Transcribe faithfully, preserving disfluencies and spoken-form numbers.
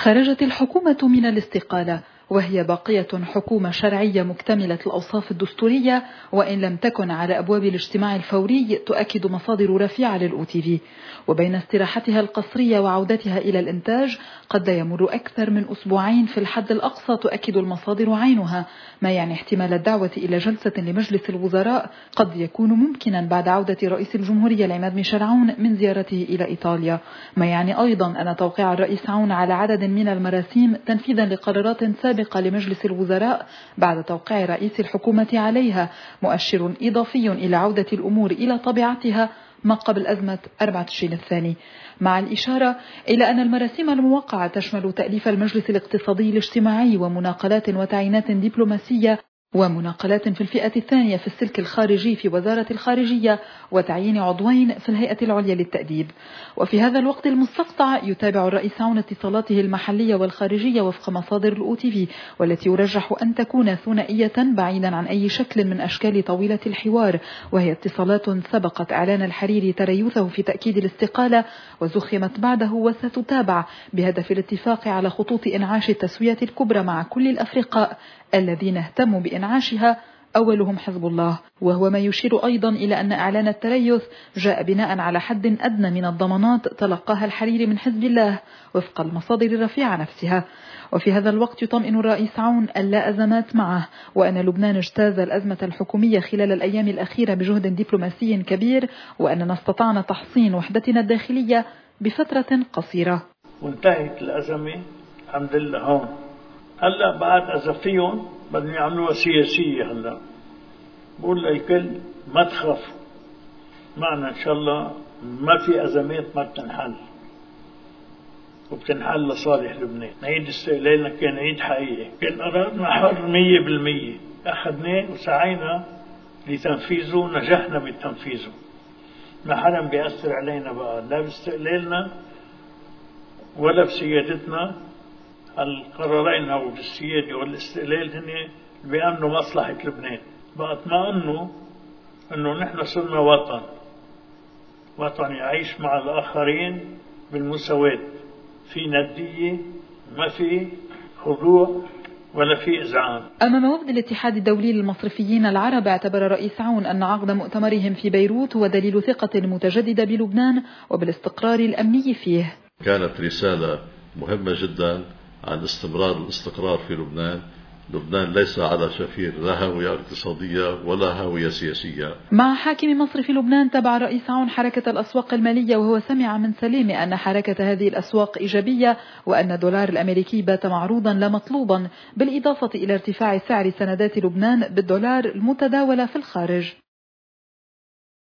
خرجت الحكومة من الاستقالة وهي باقية حكومة شرعية مكتملة الأوصاف الدستورية، وإن لم تكن على أبواب الاجتماع الفوري تؤكد مصادر رفيعة للأو تي في. وبين استراحتها القصرية وعودتها إلى الإنتاج قد لا يمر أكثر من أسبوعين في الحد الأقصى، تؤكد المصادر عينها، ما يعني احتمال الدعوة إلى جلسة لمجلس الوزراء قد يكون ممكنا بعد عودة رئيس الجمهورية العماد ميشيل عون من زيارته إلى إيطاليا، ما يعني أيضا أن توقيع الرئيس عون على عدد من المراسيم تنفيذا لقرارات سابقة لمجلس الوزراء بعد توقيع رئيس الحكومة عليها مؤشر إضافي إلى عودة الأمور إلى طبيعتها ما قبل أزمة أربعة تشرين الثاني، مع الإشارة إلى أن المراسيم الموقعة تشمل تأليف المجلس الاقتصادي الاجتماعي ومناقلات وتعيينات دبلوماسية ومناقلات في الفئة الثانية في السلك الخارجي في وزارة الخارجية وتعيين عضوين في الهيئة العليا للتأديب. وفي هذا الوقت المستقطع يتابع الرئيس عون اتصالاته المحلية والخارجية وفق مصادر الأو تي في، والتي يرجح أن تكون ثنائية بعيدا عن أي شكل من أشكال طويلة الحوار، وهي اتصالات سبقت إعلان الحريري تريثه في تأكيد الاستقالة وزخمت بعده وستتابع بهدف الاتفاق على خطوط إنعاش التسوية الكبرى مع كل الأفرقاء الذين اهتموا بإنعاشها، أولهم حزب الله، وهو ما يشير أيضا إلى أن إعلان التريث جاء بناء على حد أدنى من الضمانات تلقاها الحريري من حزب الله وفق المصادر الرفيعة نفسها. وفي هذا الوقت يطمئن الرئيس عون أن لا أزمات معه، وأن لبنان اجتاز الأزمة الحكومية خلال الأيام الأخيرة بجهد دبلوماسي كبير، وأننا استطعنا تحصين وحدتنا الداخلية بفترة قصيرة. وانتهت الأزمة الحمد لله هون. هلا بعد إذا فيهم بدهم يعملوها سياسية. هلا بقول للكل ما تخافوا معنا إن شاء الله، ما في أزمات ما بتنحل وبتنحل لصالح لبنان. عيد استقلالنا كان عيد حقيقي، كان قرارنا حر مية بالمية، أخذناه وسعينا لتنفيذه، نجحنا بتنفيذه، ما حدا بيأثر علينا بقى لا باستقلالنا ولا بسيادتنا. القرارين أو بالسيادة والاستقلال هن بيأمنوا مصلحة لبنان. بقى اطمئنوا أنه نحن صرنا وطن وطن يعيش مع الآخرين بالمساواة، في ندية، ما في خضوع ولا في إذعان. أمام وفد الاتحاد الدولي للمصرفيين العرب، اعتبر الرئيس عون أن عقد مؤتمرهم في بيروت هو دليل ثقة متجددة بلبنان وبالاستقرار الأمني فيه. كانت رسالة مهمة جدا عن استمرار الاستقرار في لبنان. لبنان ليس على شفير لا هاوية اقتصادية ولا هاوية سياسية. مع حاكم مصر في لبنان تبع الرئيس عون حركة الأسواق المالية، وهو سمع من سليم أن حركة هذه الأسواق إيجابية، وأن الدولار الأمريكي بات معروضا لا مطلوبا، بالإضافة إلى ارتفاع سعر سندات لبنان بالدولار المتداولة في الخارج.